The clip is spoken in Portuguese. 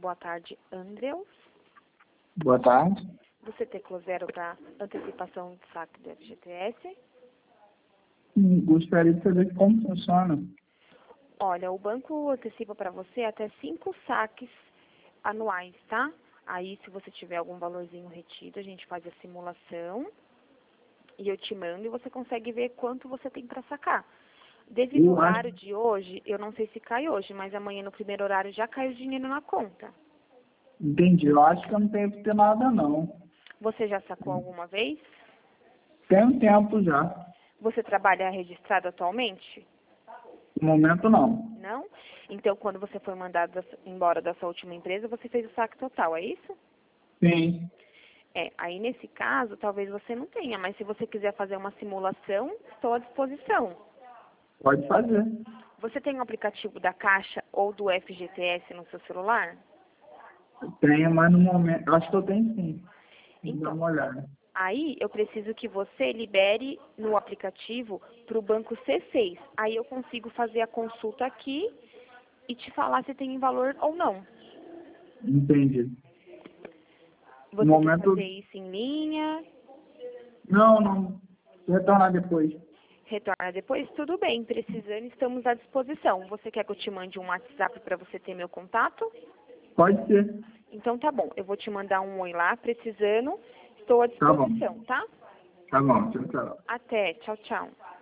Boa tarde, Andreus. Boa tarde. Você teclou 0 para antecipação de saque do FGTS? Gostaria de saber como funciona. Olha, o banco antecipa para você até 5 saques anuais, tá? Aí, se você tiver algum valorzinho retido, a gente faz a simulação e eu te mando e você consegue ver quanto você tem para sacar. Devido ao horário de hoje, eu não sei se cai hoje, mas amanhã no primeiro horário já cai o dinheiro na conta. Entendi. Eu acho que eu não tenho que ter nada, não. Você já sacou alguma vez? Tem um tempo já. Você trabalha registrado atualmente? No momento, não. Não? Então, quando você foi mandado embora da sua última empresa, você fez o saque total, é isso? Sim. Aí nesse caso, talvez você não tenha, mas se você quiser fazer uma simulação, estou à disposição. Pode fazer. Você tem o aplicativo da Caixa ou do FGTS no seu celular? Tenho, mas no momento... Acho que eu tenho sim. Dá Então, uma olhada. aí eu preciso que você libere no aplicativo para o banco C6. Aí eu consigo fazer a consulta aqui e te falar se tem valor ou não. Entendi. Você No quer momento... fazer isso em linha? Não. Vou retornar depois. Retorna depois? Tudo bem. Precisando, estamos à disposição. Você quer que eu te mande um WhatsApp para você ter meu contato? Pode ser. Então tá bom. Eu vou te mandar um oi lá. Precisando, estou à Tá bom. disposição, tá? Tá bom. Tchau, tchau. Até. Tchau, tchau.